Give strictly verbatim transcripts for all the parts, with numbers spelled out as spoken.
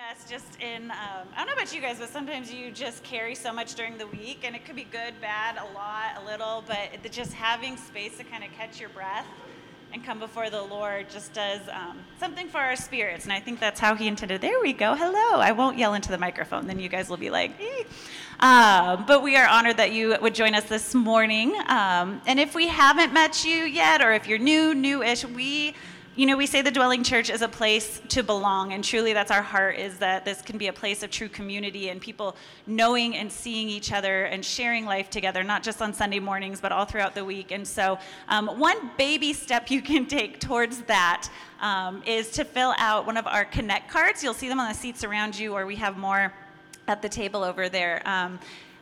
us just in, um, I don't know about you guys, but sometimes you just carry so much during the week, and it could be good, bad, a lot, a little, but it, just having space to kind of catch your breath and come before the Lord just does um, something for our spirits, and I think that's how he intended. There we go. Hello. I won't yell into the microphone, then you guys will be like, ee. Um, but we are honored that you would join us this morning, um, and if we haven't met you yet, or if you're new, new-ish, we You know, we say the Dwelling Church is a place to belong, and truly that's our heart, is that this can be a place of true community and people knowing and seeing each other and sharing life together, not just on Sunday mornings, but all throughout the week. And so um, one baby step you can take towards that um, is to fill out one of our Connect cards. You'll see them on the seats around you, or we have more at the table over there. Um,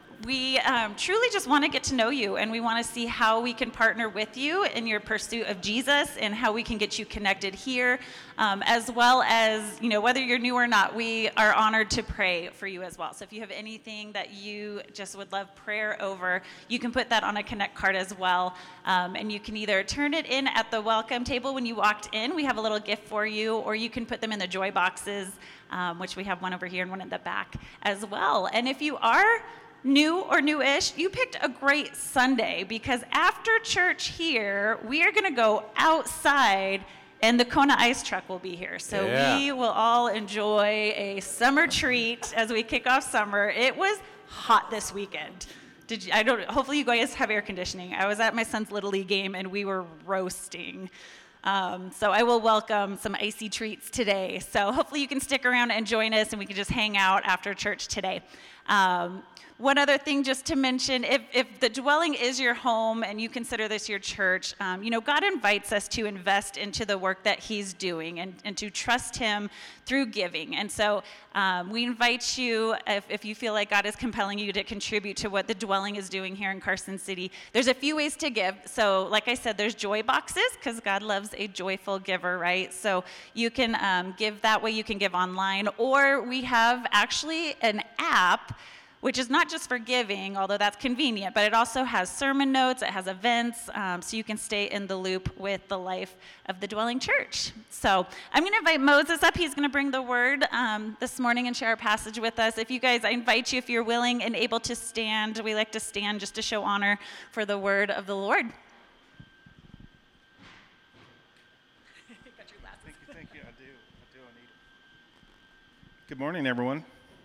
We um, truly just want to get to know you, and we want to see how we can partner with you in your pursuit of Jesus and how we can get you connected here, um, as well as, you know, whether you're new or not, we are honored to pray for you as well. So if you have anything that you just would love prayer over, you can put that on a Connect card as well, um, and you can either turn it in at the welcome table when you walked in. We have a little gift for you, or you can put them in the joy boxes, um, which we have one over here and one in the back as well. And if you are new or new-ish, you picked a great Sunday, because after church here, we are going to go outside and the Kona Ice Truck will be here. So yeah. We will all enjoy a summer treat as we kick off summer. It was hot this weekend. Did you, I don't, hopefully you guys have air conditioning. I was at my son's Little League game and we were roasting. Um, so I will welcome some icy treats today. So hopefully you can stick around and join us and we can just hang out after church today. Um, One other thing just to mention, if, if the Dwelling is your home and you consider this your church, um, you know, God invites us to invest into the work that he's doing and, and to trust him through giving. And so um, we invite you, if, if you feel like God is compelling you to contribute to what the Dwelling is doing here in Carson City, there's a few ways to give. So like I said, there's joy boxes, because God loves a joyful giver, right? So you can um, give that way, you can give online, or we have actually an app which is not just for giving, although that's convenient, but it also has sermon notes, it has events, um, so you can stay in the loop with the life of the Dwelling Church. So I'm going to invite Moses up. He's going to bring the word um, this morning and share our passage with us. If you guys, I invite you, if you're willing and able to stand, we like to stand just to show honor for the word of the Lord. Thank you, thank you. I do, I do, I need it. Good morning, everyone.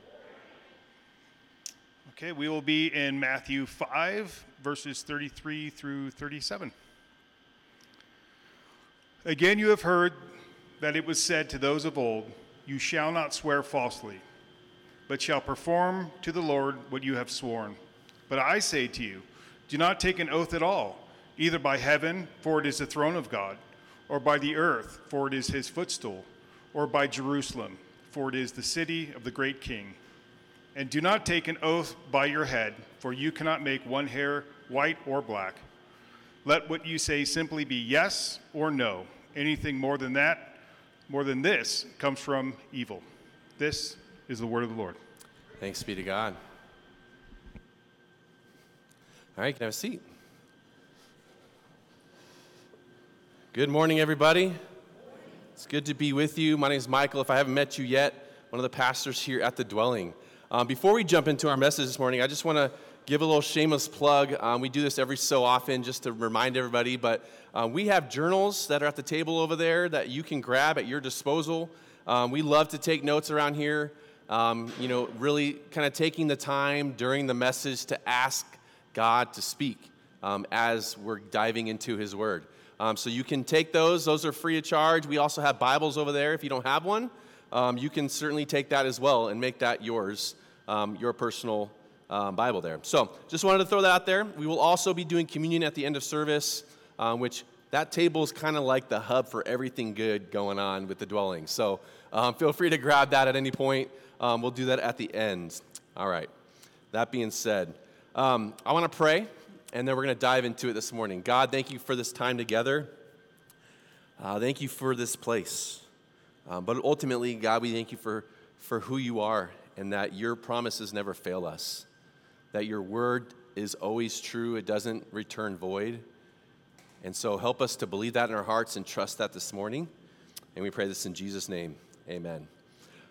Okay, we will be in Matthew five, verses thirty-three through thirty-seven. Again, you have heard that it was said to those of old, "You shall not swear falsely, but shall perform to the Lord what you have sworn." But I say to you, do not take an oath at all, either by heaven, for it is the throne of God, or by the earth, for it is his footstool, or by Jerusalem, for it is the city of the great king. And do not take an oath by your head, for you cannot make one hair white or black. Let what you say simply be yes or no. Anything more than that, more than this, comes from evil. This is the word of the Lord. Thanks be to God. All right, you can have a seat. Good morning, everybody. It's good to be with you. My name is Michael. If I haven't met you yet, one of the pastors here at the Dwelling. Um, before we jump into our message this morning, I just want to give a little shameless plug. Um, we do this every so often just to remind everybody, but uh, we have journals that are at the table over there that you can grab at your disposal. Um, we love to take notes around here, um, you know, really kind of taking the time during the message to ask God to speak um, as we're diving into his word. Um, so you can take those. Those are free of charge. We also have Bibles over there if you don't have one. Um, you can certainly take that as well and make that yours, um, your personal um, Bible there. So just wanted to throw that out there. We will also be doing communion at the end of service, um, which that table is kind of like the hub for everything good going on with the Dwelling. So um, feel free to grab that at any point. Um, we'll do that at the end. All right. That being said, um, I want to pray, and then we're going to dive into it this morning. God, thank you for this time together. Uh, thank you for this place. Um, but ultimately, God, we thank you for, for who you are and that your promises never fail us, that your word is always true. It doesn't return void. And so help us to believe that in our hearts and trust that this morning. And we pray this in Jesus' name. Amen.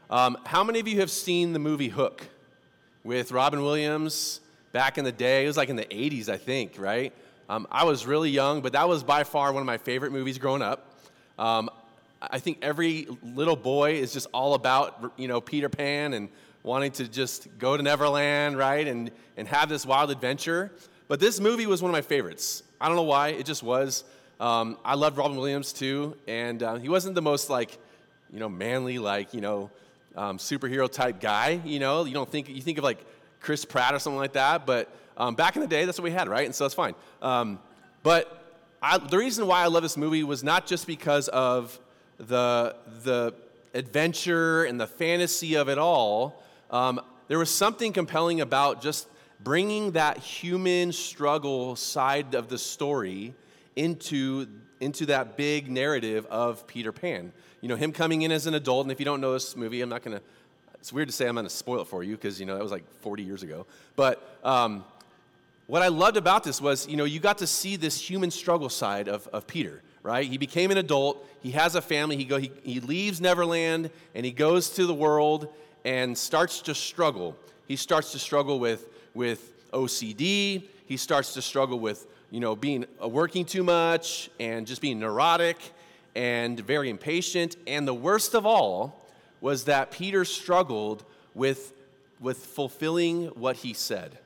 Um, how many of you have seen the movie Hook with Robin Williams back in the day? It was like in the eighties, I think, right? Um, I was really young, but that was by far one of my favorite movies growing up. Um, I think every little boy is just all about, you know, Peter Pan and wanting to just go to Neverland, right, and, and have this wild adventure. But this movie was one of my favorites. I don't know why, it just was. Um, I loved Robin Williams too, and uh, he wasn't the most, like, you know, manly, like, you know, um, superhero type guy, you know. You don't think, you think of like Chris Pratt or something like that, but um, back in the day, that's what we had, right? And so it's fine. Um, but I, the reason why I love this movie was not just because of the the adventure and the fantasy of it all. Um, there was something compelling about just bringing that human struggle side of the story into, into that big narrative of Peter Pan. You know, him coming in as an adult, and if you don't know this movie, I'm not going to, it's weird to say I'm going to spoil it for you because, you know, that was like forty years ago. But um, what I loved about this was, you know, you got to see this human struggle side of, of Peter, right? He became an adult, he has a family, he, go, he, he leaves Neverland, and he goes to the world and starts to struggle. He starts to struggle with, with O C D, he starts to struggle with, you know, being uh, working too much and just being neurotic and very impatient. And the worst of all was that Peter struggled with, with fulfilling what he said.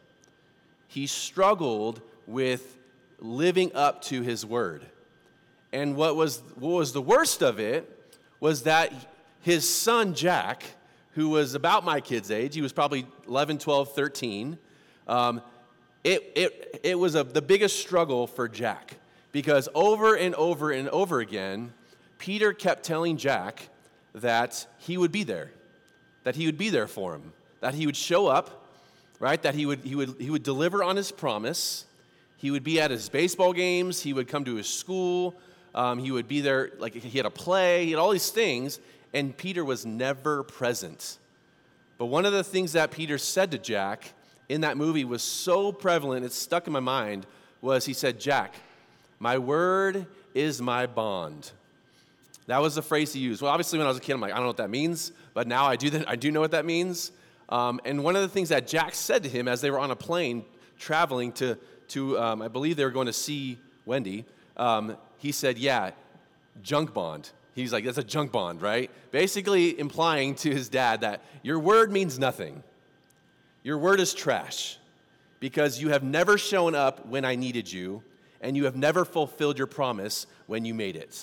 He struggled with living up to his word. And what was, what was the worst of it was that his son, Jack, who was about my kid's age, he was probably eleven, twelve, thirteen, um, it, it, it was a, the biggest struggle for Jack. Because over and over and over again, Peter kept telling Jack that he would be there, that he would be there for him, that he would show up, right? That he would he would he would deliver on his promise. He would be at his baseball games. He would come to his school. Um, he would be there, like he had a play. He had all these things, and Peter was never present. But one of the things that Peter said to Jack in that movie was so prevalent, it's stuck in my mind, was he said, "Jack, my word is my bond." That was the phrase he used. Well, obviously, when I was a kid, I'm like, I don't know what that means, but now I do that. I do know what that means. Um, and one of the things that Jack said to him as they were on a plane traveling to, to um, I believe they were going to see Wendy, um, he said, yeah, junk bond. He's like, that's a junk bond, right? Basically implying to his dad that your word means nothing. Your word is trash because you have never shown up when I needed you, and you have never fulfilled your promise when you made it.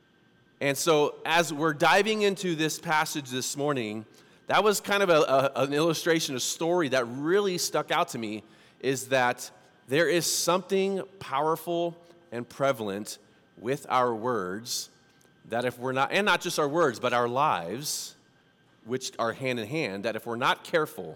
And so as we're diving into this passage this morning, that was kind of a, a, an illustration, a story that really stuck out to me, is that there is something powerful and prevalent with our words that if we're not, and not just our words, but our lives, which are hand in hand, that if we're not careful,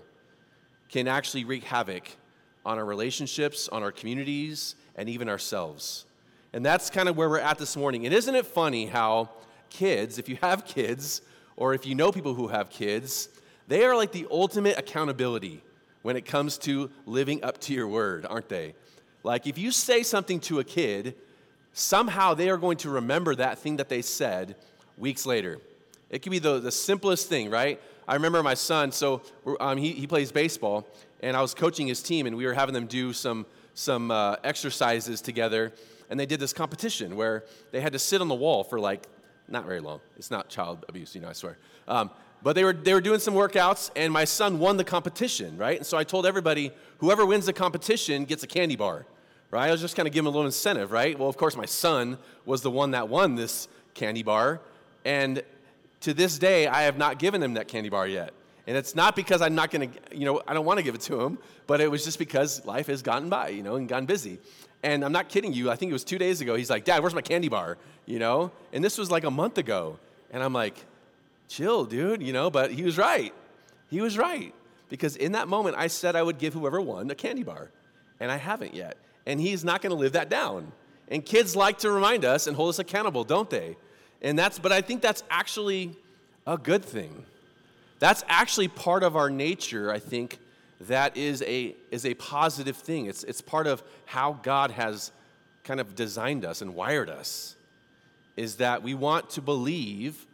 can actually wreak havoc on our relationships, on our communities, and even ourselves. And that's kind of where we're at this morning. And isn't it funny how kids, if you have kids, or if you know people who have kids, they are like the ultimate accountability when it comes to living up to your word, aren't they? Like if you say something to a kid, somehow they are going to remember that thing that they said weeks later. It could be the, the simplest thing, right? I remember my son, so um, he, he plays baseball, and I was coaching his team, and we were having them do some, some uh, exercises together. And they did this competition where they had to sit on the wall for like, not very long. It's not child abuse, you know, I swear. Um, but they were they were doing some workouts, and my son won the competition, right? And so I told everybody, whoever wins the competition gets a candy bar, right? I was just kind of giving him a little incentive, right? Well, of course, my son was the one that won this candy bar, and to this day, I have not given him that candy bar yet. And it's not because I'm not going to, you know, I don't want to give it to him, but it was just because life has gotten by, you know, and gotten busy. And I'm not kidding you. I think it was two days ago. He's like, Dad, where's my candy bar? You know? And this was like a month ago. And I'm like, chill, dude, you know? But he was right. He was right. Because in that moment, I said I would give whoever won a candy bar. And I haven't yet. And he's not going to live that down. And kids like to remind us and hold us accountable, don't they? And that's, but I think that's actually a good thing. That's actually part of our nature, I think, that is a is a positive thing. It's it's part of how God has kind of designed us and wired us, is that we want to believe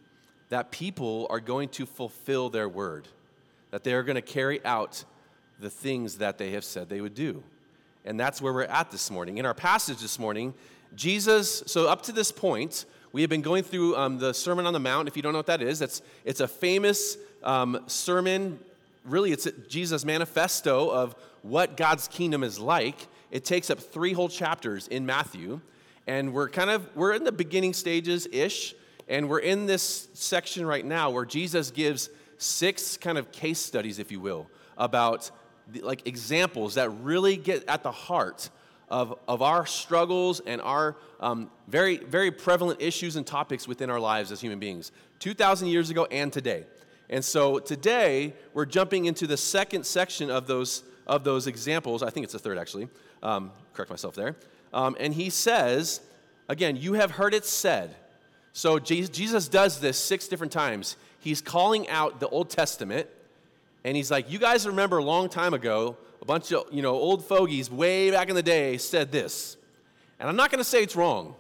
that people are going to fulfill their word, that they are going to carry out the things that they have said they would do. And that's where we're at this morning. In our passage this morning, Jesus, so up to this point, we have been going through um, the Sermon on the Mount. If you don't know what that is, it's, it's a famous um, sermon. Really, it's Jesus' manifesto of what God's kingdom is like. It takes up three whole chapters in Matthew. And we're kind of, we're in the beginning stages-ish. And we're in this section right now where Jesus gives six kind of case studies, if you will, about the, like examples that really get at the heart of, of our struggles and our um, very, very prevalent issues and topics within our lives as human beings, two thousand years ago and today. And so today, we're jumping into the second section of those, of those examples. I think it's the third, actually. Um, correct myself there. Um, and he says, again, you have heard it said. So Jesus does this six different times. He's calling out the Old Testament, and he's like, you guys remember a long time ago, a bunch of, you know, old fogies way back in the day said this. And I'm not going to say it's wrong.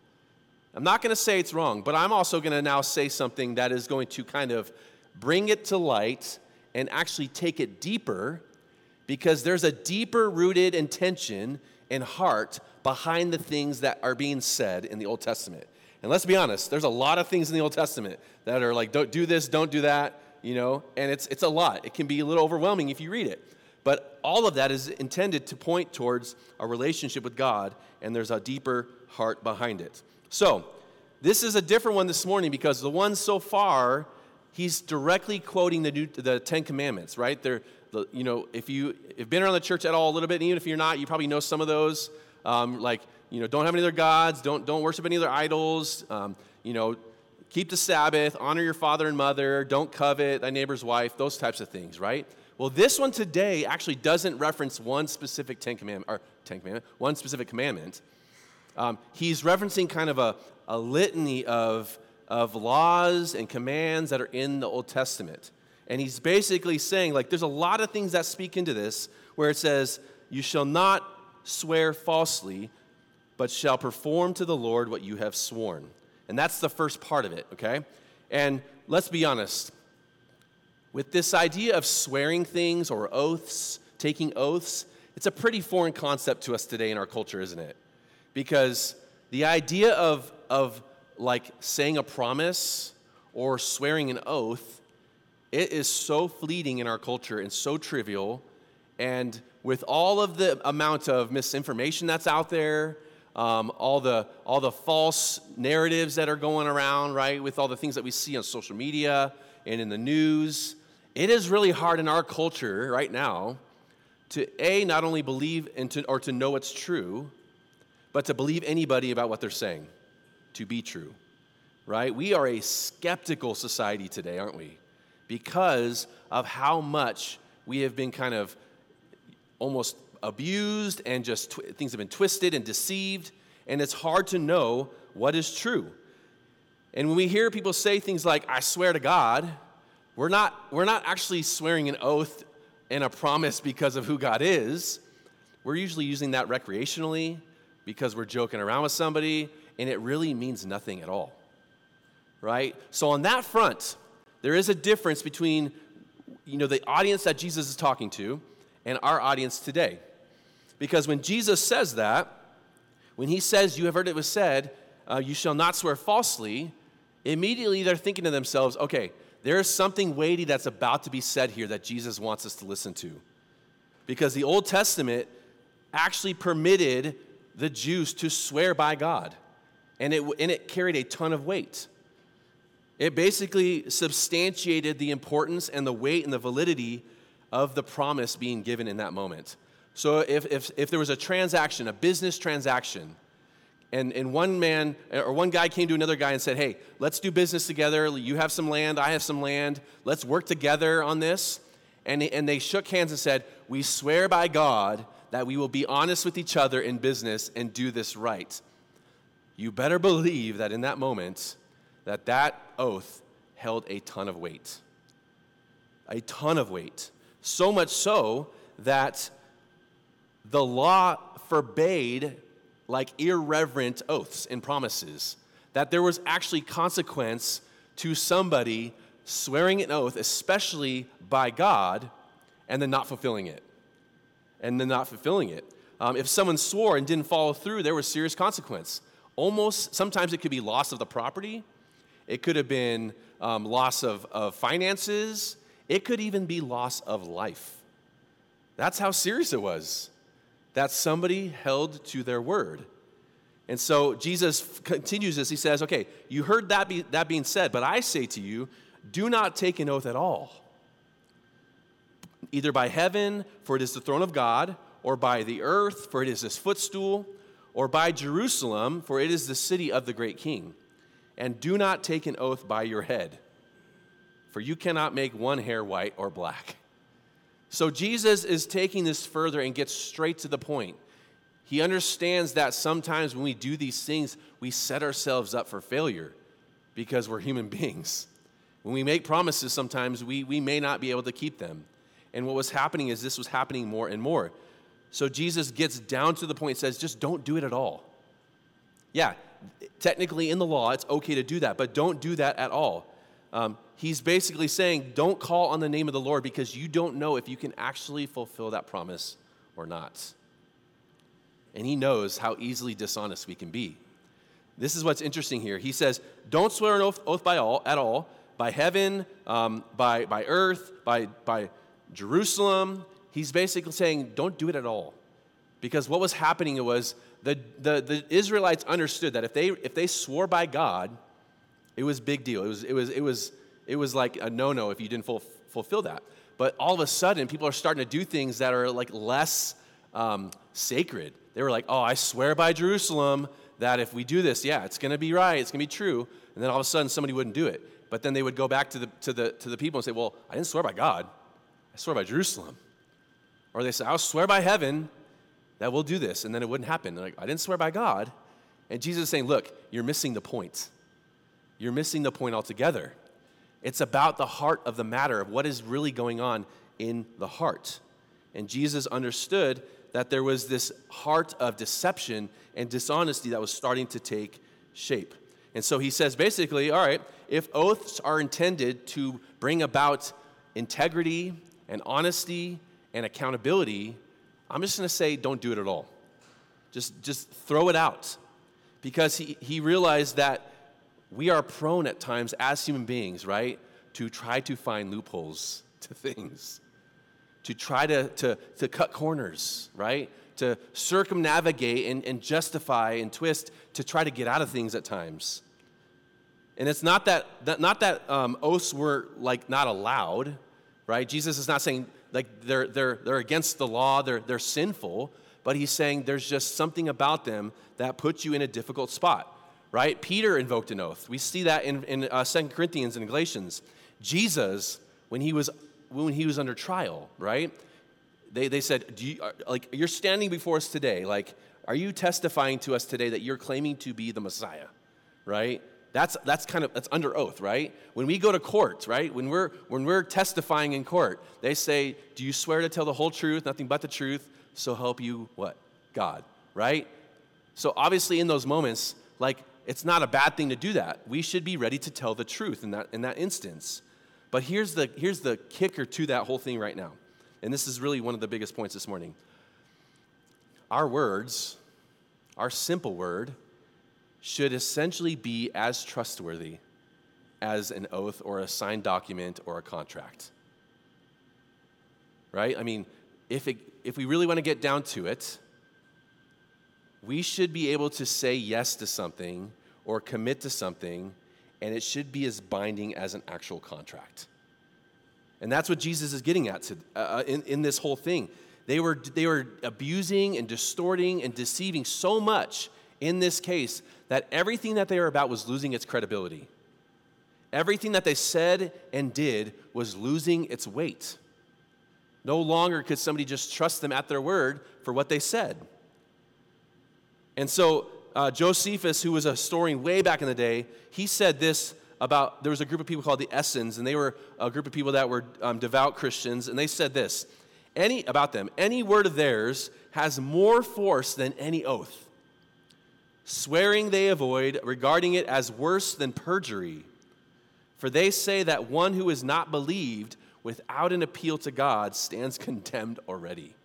I'm not going to say it's wrong, but I'm also going to now say something that is going to kind of bring it to light and actually take it deeper, because there's a deeper rooted intention and heart behind the things that are being said in the Old Testament. And let's be honest, there's a lot of things in the Old Testament that are like, don't do this, don't do that, you know, and it's it's a lot. It can be a little overwhelming if you read it. But all of that is intended to point towards a relationship with God, and there's a deeper heart behind it. So, this is a different one this morning, because the one so far, he's directly quoting the new, the Ten Commandments, right? They're, the, you know, if you have been around the church at all a little bit, and even if you're not, you probably know some of those, um, like, you know, don't have any other gods, don't don't worship any other idols, um, you know, keep the Sabbath, honor your father and mother, don't covet thy neighbor's wife, those types of things, right? Well, this one today actually doesn't reference one specific Ten Commandment, or Ten Commandment, one specific commandment. Um, he's referencing kind of a, a litany of, of laws and commands that are in the Old Testament. And he's basically saying, like, there's a lot of things that speak into this, where it says, you shall not swear falsely, but shall perform to the Lord what you have sworn. And that's the first part of it, okay? And let's be honest. With this idea of swearing things or oaths, taking oaths, it's a pretty foreign concept to us today in our culture, isn't it? Because the idea of, of like saying a promise or swearing an oath, it is so fleeting in our culture and so trivial. And with all of the amount of misinformation that's out there, um, all the all the false narratives that are going around, right, with all the things that we see on social media and in the news, it is really hard in our culture right now to, A, not only believe and to, or to know what's true, but to believe anybody about what they're saying to be true, right? We are a skeptical society today, aren't we? Because of how much we have been kind of almost abused, and just tw- things have been twisted and deceived, and it's hard to know what is true. And when we hear people say things like, I swear to God, we're not, we're not actually swearing an oath and a promise because of who God is. We're usually using that recreationally because we're joking around with somebody, and it really means nothing at all, right? So on that front, there is a difference between, you know, the audience that Jesus is talking to and our audience today. Because when Jesus says that, when he says, you have heard it was said, uh, you shall not swear falsely, immediately they're thinking to themselves, okay, there is something weighty that's about to be said here that Jesus wants us to listen to. Because the Old Testament actually permitted the Jews to swear by God, and it, and it carried a ton of weight. It basically substantiated the importance and the weight and the validity of the promise being given in that moment. So if, if, if there was a transaction, a business transaction, and, and one man or one guy came to another guy and said, hey, let's do business together. You have some land, I have some land. Let's work together on this. And, and they shook hands and said, we swear by God that we will be honest with each other in business and do this right. You better believe that in that moment, that that oath held a ton of weight. A ton of weight. So much so that the law forbade like irreverent oaths and promises, that there was actually consequence to somebody swearing an oath, especially by God, and then not fulfilling it. And then not fulfilling it. Um, if someone swore and didn't follow through, there was serious consequence. Almost, sometimes it could be loss of the property. It could have been um, loss of, of finances. It could even be loss of life. That's how serious it was, that somebody held to their word. And so Jesus continues this. He says, okay, you heard that, be, that being said, but I say to you, do not take an oath at all, either by heaven, for it is the throne of God, or by the earth, for it is his footstool, or by Jerusalem, for it is the city of the great king. And do not take an oath by your head, for you cannot make one hair white or black. So Jesus is taking this further and gets straight to the point. He understands that sometimes when we do these things, we set ourselves up for failure because we're human beings. When we make promises, sometimes we, we may not be able to keep them. And what was happening is this was happening more and more. So Jesus gets down to the point and says, just don't do it at all. Yeah, technically in the law, it's okay to do that, but don't do that at all. Um, he's basically saying, don't call on the name of the Lord because you don't know if you can actually fulfill that promise or not. And he knows how easily dishonest we can be. This is what's interesting here. He says, don't swear an oath, oath by all, at all, by heaven, um, by, by earth, by, by Jerusalem. He's basically saying, don't do it at all. Because what was happening was the, the, the Israelites understood that if they if they swore by God, it was a big deal. It was it was it was it was like a no-no if you didn't ful, fulfill that. But all of a sudden, people are starting to do things that are like less um, sacred. They were like, oh, I swear by Jerusalem that if we do this, yeah, it's going to be right, it's going to be true. And then all of a sudden, somebody wouldn't do it. But then they would go back to the to the to the people and say, well, I didn't swear by God, I swear by Jerusalem. Or they say, I'll swear by heaven that we'll do this, and then it wouldn't happen. They're like, I didn't swear by God. And Jesus is saying, look, you're missing the point. You're missing the point altogether. It's about the heart of the matter, of what is really going on in the heart. And Jesus understood that there was this heart of deception and dishonesty that was starting to take shape. And so he says basically, all right, if oaths are intended to bring about integrity and honesty and accountability, I'm just going to say don't do it at all. Just, just throw it out. Because he, he realized that we are prone at times as human beings, right, to try to find loopholes to things, to try to, to, to cut corners, right, to circumnavigate and, and justify and twist to try to get out of things at times. And it's not that, that not that um, oaths were like not allowed, right? Jesus is not saying like they're they're they're against the law, they're they're sinful, but he's saying there's just something about them that puts you in a difficult spot, right? Peter invoked an oath. We see that in in uh, Second Corinthians and Galatians. Jesus, when he was when he was under trial, right? They they said, Do you, like you're standing before us today, like are you testifying to us today that you're claiming to be the Messiah, right? That's that's kind of that's under oath, right? When we go to court, right? When we're when we're testifying in court, they say, "Do you swear to tell the whole truth, nothing but the truth, so help you what? God," right? So obviously in those moments, like it's not a bad thing to do that. We should be ready to tell the truth in that in that instance. But here's the here's the kicker to that whole thing right now. And this is really one of the biggest points this morning. Our words, our simple word, should essentially be as trustworthy as an oath or a signed document or a contract. Right? I mean, if it, if we really want to get down to it, we should be able to say yes to something or commit to something, and it should be as binding as an actual contract. And that's what Jesus is getting at to, uh, in, in this whole thing. They were, they were abusing and distorting and deceiving so much in this case that everything that they were about was losing its credibility. Everything that they said and did was losing its weight. No longer could somebody just trust them at their word for what they said. And so uh, Josephus, who was a historian way back in the day, he said this about, there was a group of people called the Essenes, and they were a group of people that were um, devout Christians, and they said this, any about them, any word of theirs has more force than any oath. Swearing they avoid, regarding it as worse than perjury. For they say that one who is not believed without an appeal to God stands condemned already.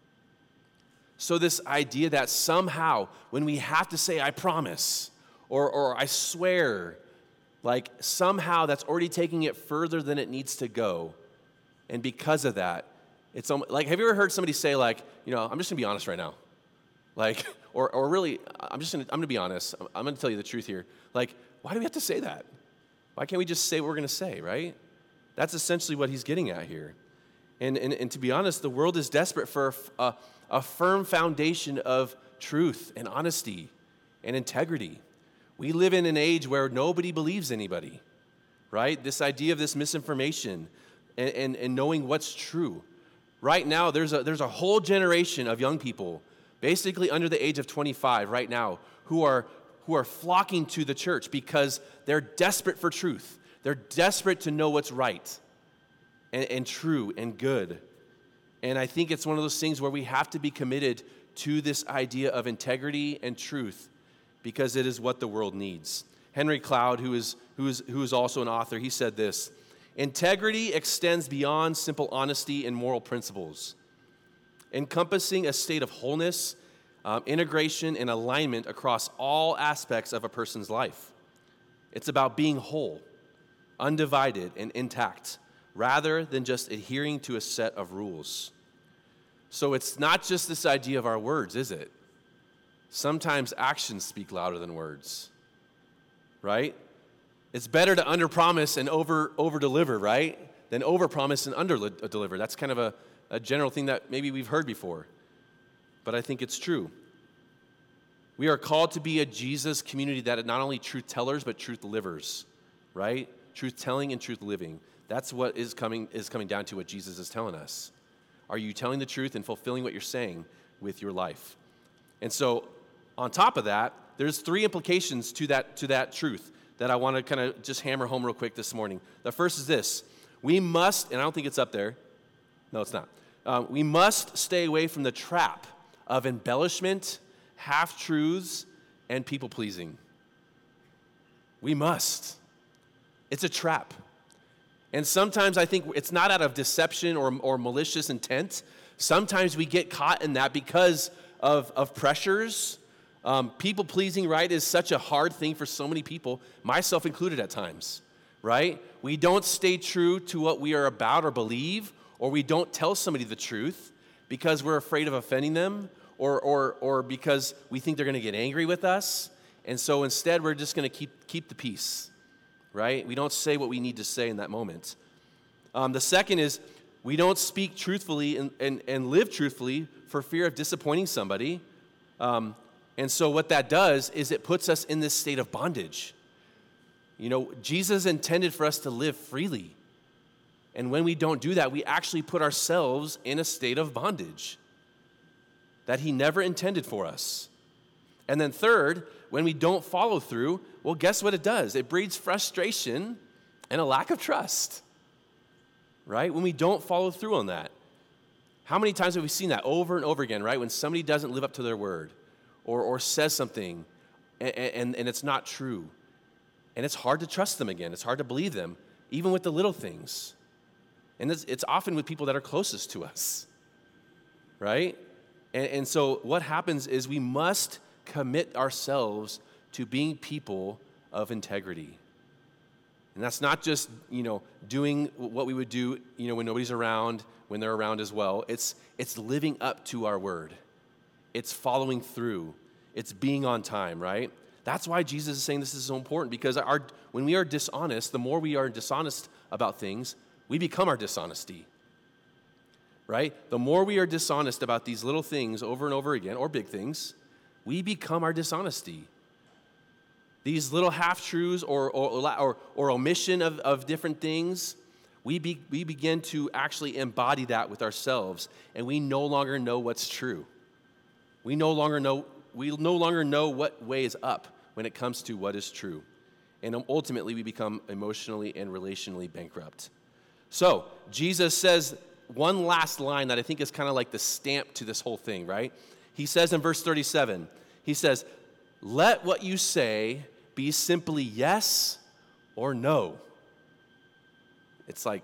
So this idea that somehow when we have to say, I promise, or, or I swear, like somehow that's already taking it further than it needs to go. And because of that, it's almost, like, have you ever heard somebody say like, you know, I'm just gonna be honest right now. Like, or or really, I'm just gonna, I'm gonna be honest. I'm, I'm gonna tell you the truth here. Like, why do we have to say that? Why can't we just say what we're gonna say, right? That's essentially what he's getting at here. And, and, and to be honest, the world is desperate for a, a firm foundation of truth and honesty and integrity. We live in an age where nobody believes anybody, right? This idea of this misinformation and, and, and knowing what's true. Right now, there's a, there's a whole generation of young people, basically under the age of twenty-five right now, who are, who are flocking to the church because they're desperate for truth. They're desperate to know what's right and, and true and good. And I think it's one of those things where we have to be committed to this idea of integrity and truth because it is what the world needs. Henry Cloud, who is, who is, who is also an author, he said this: integrity extends beyond simple honesty and moral principles, encompassing a state of wholeness, um, integration, and alignment across all aspects of a person's life. It's about being whole, undivided, and intact, rather than just adhering to a set of rules. So it's not just this idea of our words, is it? Sometimes actions speak louder than words, right? It's better to underpromise and over over-deliver, right, than overpromise and under-deliver. That's kind of a, a general thing that maybe we've heard before, but I think it's true. We are called to be a Jesus community that not only truth tellers, but truth livers, right? Truth telling and truth living. That's what is coming is coming down to what Jesus is telling us. Are you telling the truth and fulfilling what you're saying with your life? And so, on top of that, there's three implications to that to that truth that I want to kind of just hammer home real quick this morning. The first is this: we must, and I don't think it's up there. No, it's not. Um, we must stay away from the trap of embellishment, half-truths, and people-pleasing. We must. It's a trap. And sometimes I think it's not out of deception or, or malicious intent. Sometimes we get caught in that because of, of pressures. Um, people-pleasing, right, is such a hard thing for so many people, myself included at times, right? We don't stay true to what we are about or believe, or we don't tell somebody the truth because we're afraid of offending them, or or or because we think they're going to get angry with us. And so instead, we're just going to keep keep the peace, right? We don't say what we need to say in that moment. Um, the second is we don't speak truthfully and, and, and live truthfully for fear of disappointing somebody. Um, and so what that does is it puts us in this state of bondage. You know, Jesus intended for us to live freely. And when we don't do that, we actually put ourselves in a state of bondage that he never intended for us. And then third, when we don't follow through, well, guess what it does? It breeds frustration and a lack of trust, right? When we don't follow through on that. How many times have we seen that over and over again, right? When somebody doesn't live up to their word or, or says something and, and, and it's not true. And it's hard to trust them again. It's hard to believe them, even with the little things. And it's, it's often with people that are closest to us, right? And, and so what happens is we must commit ourselves to being people of integrity. And that's not just, you know, doing what we would do, you know, when nobody's around, when they're around as well. It's it's living up to our word. It's following through. It's being on time, right? That's why Jesus is saying this is so important, because our when we are dishonest, the more we are dishonest about things, we become our dishonesty. Right? The more we are dishonest about these little things over and over again, or big things, we become our dishonesty. These little half-truths or, or, or, or omission of, of different things, we, be, we begin to actually embody that with ourselves, and we no longer know what's true. We no longer know, we no longer know what way is up when it comes to what is true. And ultimately, we become emotionally and relationally bankrupt. So, Jesus says one last line that I think is kind of like the stamp to this whole thing, right? He says in verse thirty-seven, he says, "Let what you say be simply yes or no." It's like,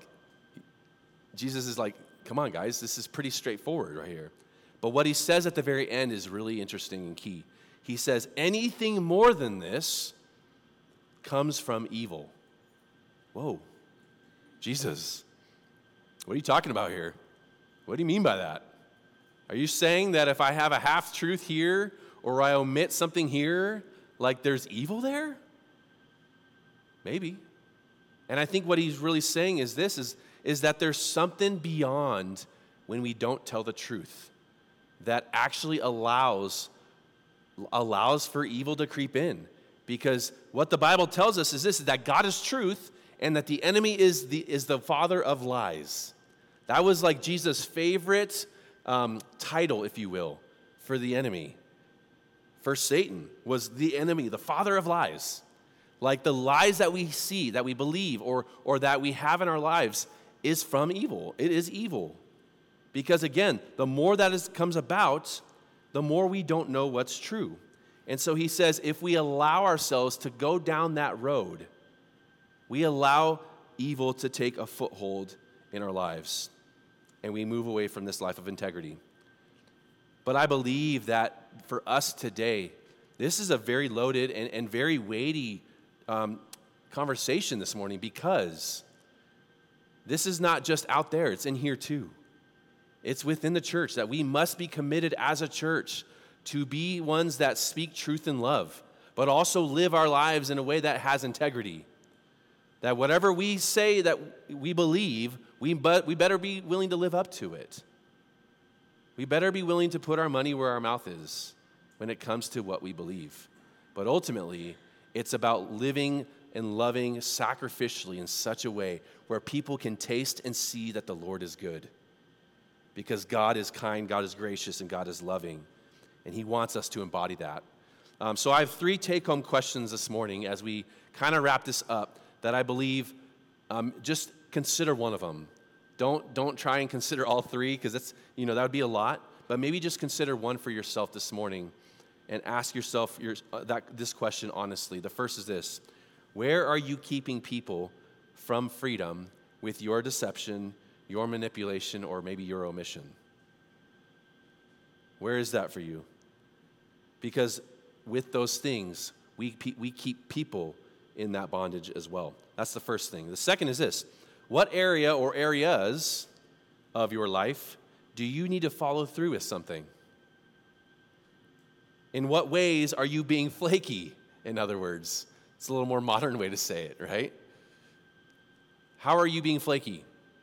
Jesus is like, come on, guys, this is pretty straightforward right here. But what he says at the very end is really interesting and key. He says, anything more than this comes from evil. Whoa, Jesus, what are you talking about here? What do you mean by that? Are you saying that if I have a half-truth here or I omit something here, like there's evil there? Maybe. And I think what he's really saying is this, is, is that there's something beyond when we don't tell the truth that actually allows, allows for evil to creep in. Because what the Bible tells us is this, is that God is truth and that the enemy is the, is the father of lies. That was like Jesus' favorite um, title, if you will, for the enemy. For Satan was the enemy, the father of lies. Like the lies that we see, that we believe, or, or that we have in our lives is from evil. It is evil. Because again, the more that is, comes about, the more we don't know what's true. And so he says, if we allow ourselves to go down that road, we allow evil to take a foothold in our lives. And we move away from this life of integrity. But I believe that for us today, this is a very loaded and, and very weighty um, conversation this morning, because this is not just out there, it's in here too. It's within the church that we must be committed as a church to be ones that speak truth in love, but also live our lives in a way that has integrity. That whatever we say that we believe, we, but we better be willing to live up to it. We better be willing to put our money where our mouth is when it comes to what we believe. But ultimately, it's about living and loving sacrificially in such a way where people can taste and see that the Lord is good. Because God is kind, God is gracious, and God is loving. And he wants us to embody that. Um, so I have three take-home questions this morning as we kind of wrap this up that I believe um, just consider one of them. Don't, don't try and consider all three, because that's, you know, that would be a lot. But maybe just consider one for yourself this morning and ask yourself your, uh, that, this question honestly. The first is this: where are you keeping people from freedom with your deception, your manipulation, or maybe your omission? Where is that for you? Because with those things, we, we keep people in that bondage as well. That's the first thing. The second is this: what area or areas of your life do you need to follow through with something? In what ways are you being flaky, in other words? It's a little more modern way to say it, right? How are you being flaky?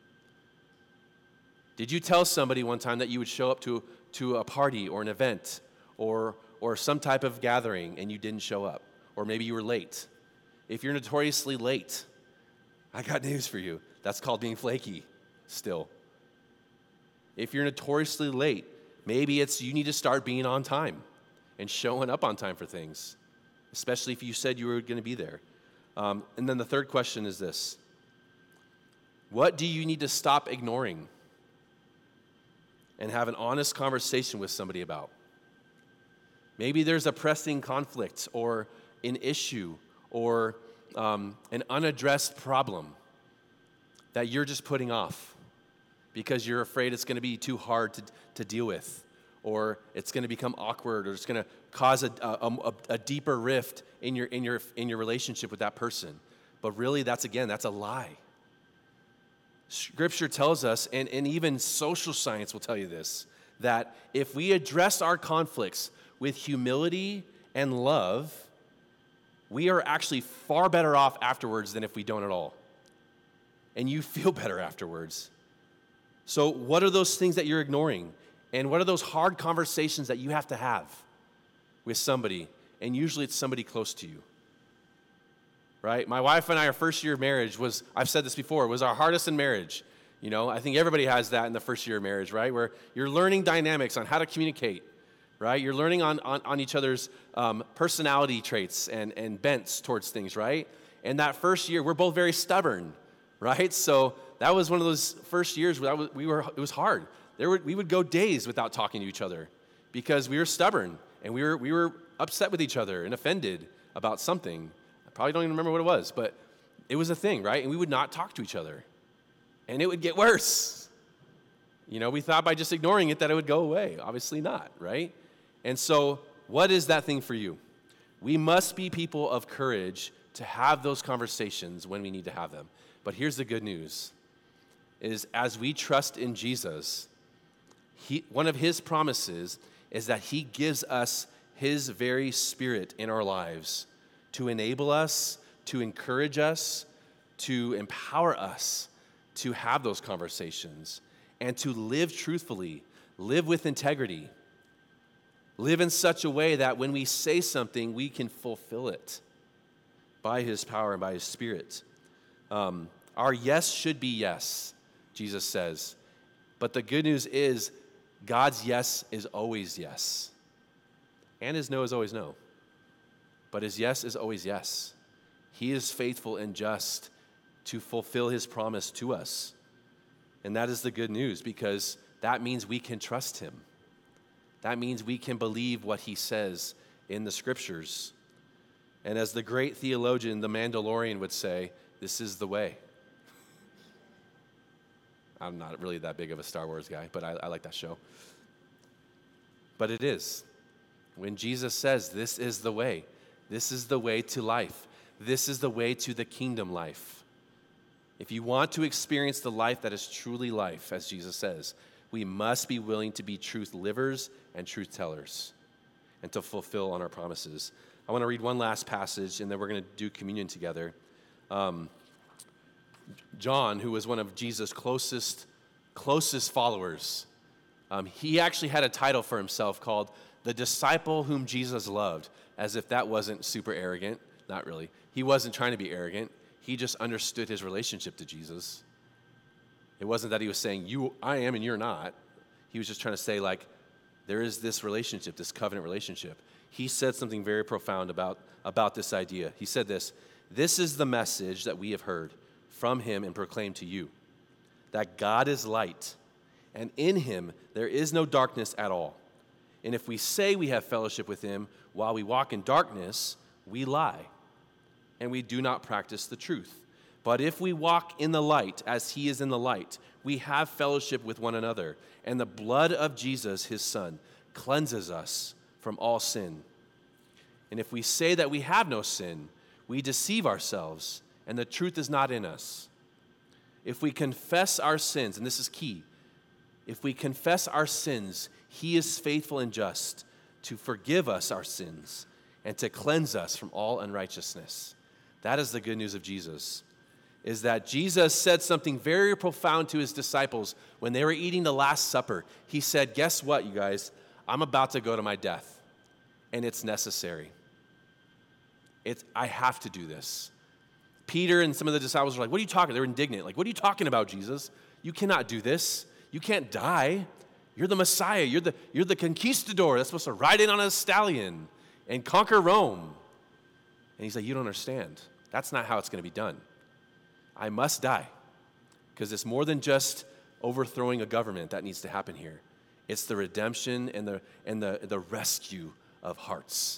Did you tell somebody one time that you would show up to, to a party or an event or, or some type of gathering and you didn't show up? Or maybe you were late. If you're notoriously late, I got news for you. That's called being flaky still. If you're notoriously late, maybe it's you need to start being on time and showing up on time for things, especially if you said you were going to be there. Um, and then the third question is this: what do you need to stop ignoring and have an honest conversation with somebody about? Maybe there's a pressing conflict or an issue or um, an unaddressed problem that you're just putting off because you're afraid it's going to be too hard to, to deal with, or it's going to become awkward, or it's going to cause a, a, a, a deeper rift in your, in, your, in your relationship with that person. But really, that's, again, that's a lie. Scripture tells us, and, and even social science will tell you this, that if we address our conflicts with humility and love, we are actually far better off afterwards than if we don't at all. And you feel better afterwards. So what are those things that you're ignoring? And what are those hard conversations that you have to have with somebody? And usually it's somebody close to you. Right? My wife and I, our first year of marriage was, I've said this before, was our hardest in marriage. You know, I think everybody has that in the first year of marriage, right? Where you're learning dynamics on how to communicate, right? You're learning on, on, on each other's um, personality traits and, and bents towards things, right? And that first year, we're both very stubborn, right? So that was one of those first years where was, we were, it was hard. There were, we would go days without talking to each other because we were stubborn and we were, we were upset with each other and offended about something. I probably don't even remember what it was, but it was a thing, right? And we would not talk to each other. and it would get worse. You know, we thought by just ignoring it that it would go away. Obviously not, right? And so, what is that thing for you? We must be people of courage to have those conversations when we need to have them. But here's the good news, is as we trust in Jesus, he, one of his promises is that he gives us his very spirit in our lives to enable us, to encourage us, to empower us to have those conversations and to live truthfully, live with integrity, live in such a way that when we say something, we can fulfill it by his power and by his spirit. Um, our yes should be yes, Jesus says. But the good news is God's yes is always yes. And his no is always no. But his yes is always yes. He is faithful and just to fulfill his promise to us. And that is the good news, because that means we can trust him. That means we can believe what he says in the scriptures. And as the great theologian, the Mandalorian, would say, this is the way. I'm not really that big of a Star Wars guy, but I, I like that show. But it is. When Jesus says, this is the way, this is the way to life, this is the way to the kingdom life. If you want to experience the life that is truly life, as Jesus says, we must be willing to be truth livers and truth tellers and to fulfill on our promises. I want to read one last passage, and then we're going to do communion together. Um, John, who was one of Jesus' closest, closest followers, um, he actually had a title for himself called the disciple whom Jesus loved, as if that wasn't super arrogant. Not really. He wasn't trying to be arrogant. He just understood his relationship to Jesus. It wasn't that he was saying, "You, I am and you're not." He was just trying to say, like, there is this relationship, this covenant relationship. He said something very profound about, about this idea. He said this, "This is the message that we have heard from him and proclaimed to you, that God is light, and in him there is no darkness at all. And if we say we have fellowship with him while we walk in darkness, we lie, and we do not practice the truth. But if we walk in the light as he is in the light, we have fellowship with one another, and the blood of Jesus, his son, cleanses us from all sin. And if we say that we have no sin, we deceive ourselves, and the truth is not in us. If we confess our sins," and this is key, "if we confess our sins, he is faithful and just to forgive us our sins and to cleanse us from all unrighteousness." That is the good news of Jesus, is that Jesus said something very profound to his disciples when they were eating the Last Supper. He said, guess what, you guys? I'm about to go to my death, and it's necessary. It's, I have to do this. Peter and some of the disciples were like, what are you talking? They're indignant. Like, what are you talking about, Jesus? You cannot do this. You can't die. You're the Messiah. You're the, you're the conquistador that's supposed to ride in on a stallion and conquer Rome. And he's like, you don't understand. That's not how it's going to be done. I must die, because it's more than just overthrowing a government that needs to happen here. It's the redemption and the, and the, the rescue of hearts.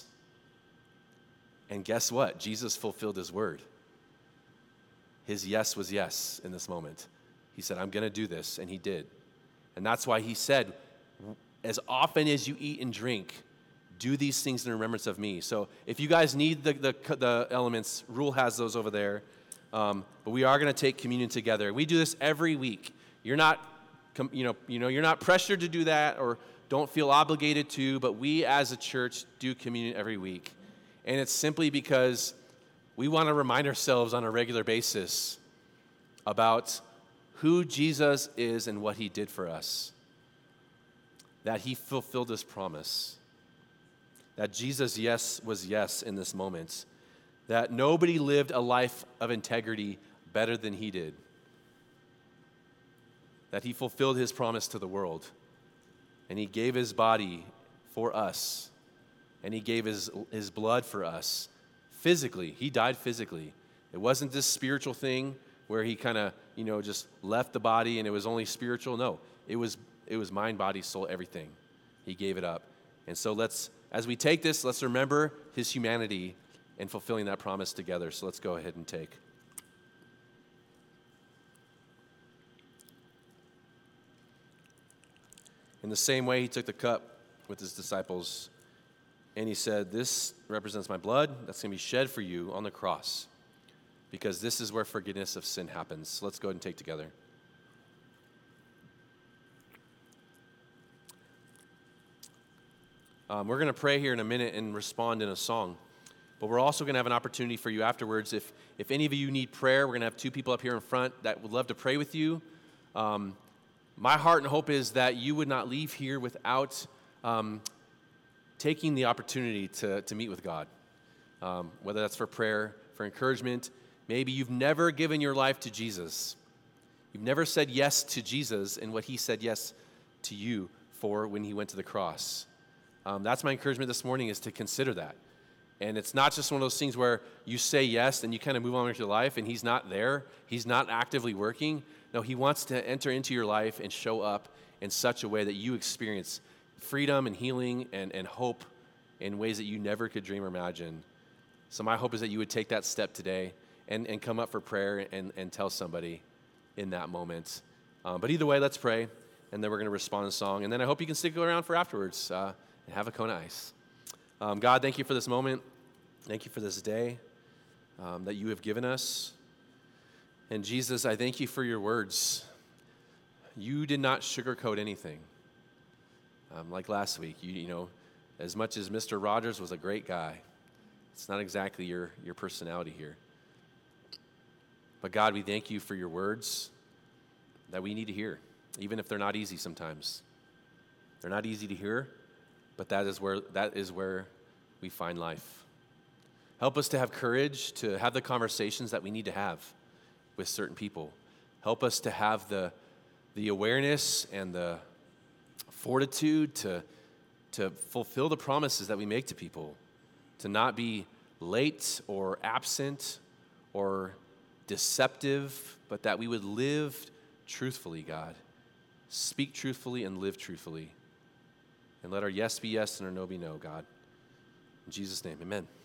And guess what? Jesus fulfilled his word. His yes was yes in this moment. He said, I'm going to do this, and he did. And that's why he said, as often as you eat and drink, do these things in remembrance of me. So if you guys need the, the, the elements, Rule has those over there. Um, but we are going to take communion together. We do this every week. You're not, you know, you know, you're not pressured to do that or don't feel obligated to, but we as a church do communion every week. And it's simply because we want to remind ourselves on a regular basis about who Jesus is and what he did for us. That he fulfilled his promise. That Jesus' yes was yes in this moment. That nobody lived a life of integrity better than he did. That he fulfilled his promise to the world. And he gave his body for us. And he gave his, his blood for us. Physically, he died physically. It wasn't this spiritual thing where he kind of, you know, just left the body and it was only spiritual. No, it was it was mind, body, soul, everything. He gave it up. And so let's, as we take this, let's remember his humanity and fulfilling that promise together. So let's go ahead and take. In the same way, he took the cup with his disciples, and he said, "This represents my blood that's going to be shed for you on the cross, because this is where forgiveness of sin happens." So let's go ahead and take together. Um, we're going to pray here in a minute and respond in a song. But we're also going to have an opportunity for you afterwards. If if any of you need prayer, we're going to have two people up here in front that would love to pray with you. Um, my heart and hope is that you would not leave here without um, taking the opportunity to, to meet with God, um, whether that's for prayer, for encouragement. Maybe you've never given your life to Jesus. You've never said yes to Jesus and what he said yes to you for when he went to the cross. Um, that's my encouragement this morning, is to consider that. And it's not just one of those things where you say yes and you kind of move on with your life and he's not there. He's not actively working. No, he wants to enter into your life and show up in such a way that you experience freedom and healing and, and hope in ways that you never could dream or imagine. So my hope is that you would take that step today and, and come up for prayer and, and tell somebody in that moment. Um, but either way, let's pray, and then we're going to respond in song. And then I hope you can stick around for afterwards uh, and have a Kona Ice. Um, God, thank you for this moment. Thank you for this day um, that you have given us. And Jesus, I thank you for your words. You did not sugarcoat anything. Um, like last week, you, you know, as much as Mister Rogers was a great guy, it's not exactly your, your personality here. But God, we thank you for your words that we need to hear, even if they're not easy sometimes. They're not easy to hear, but that is where that is where we find life. Help us to have courage to have the conversations that we need to have with certain people. Help us to have the, the awareness and the fortitude to, to fulfill the promises that we make to people, to not be late or absent or deceptive, but that we would live truthfully, God. Speak truthfully and live truthfully. And let our yes be yes and our no be no, God. In Jesus' name, amen.